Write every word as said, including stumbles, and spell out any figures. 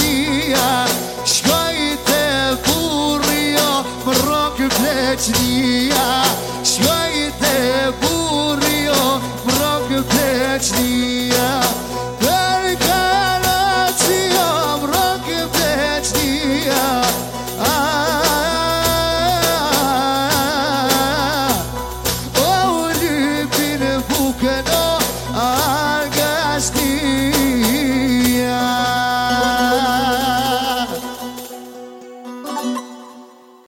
pleçnia, shkoj te burri jo më rok pleçnia, shkoj te burri jo më rok pleçnia, për karaci jo më rok pleçnia. O lypin bukën o argasni